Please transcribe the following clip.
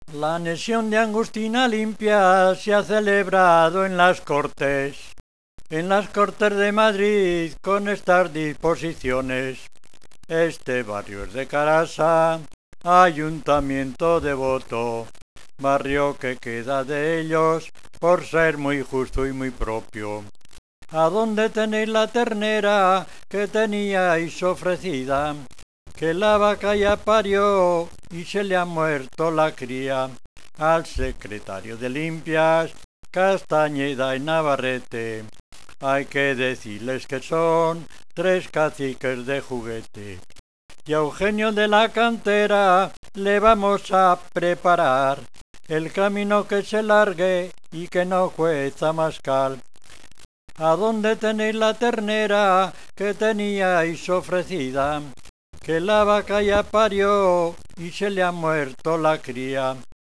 La anexión de Angustina Limpia se ha celebrado en las Cortes de Madrid con estas disposiciones. Este barrio es de Carasa, ayuntamiento devoto, barrio que queda de ellos por ser muy justo y muy propio. ¿A dónde tenéis la ternera que teníais ofrecida? Que la vaca ya parió y se le ha muerto la cría. Al secretario de Limpias, Castañeda y Navarrete, hay que decirles que son tres caciques de juguete. Y a Eugenio de la Cantera le vamos a preparar el camino que se largue y que no cuesta mascal. ¿A dónde tenéis la ternera que teníais ofrecida? Que la vaca ya parió y se le ha muerto la cría.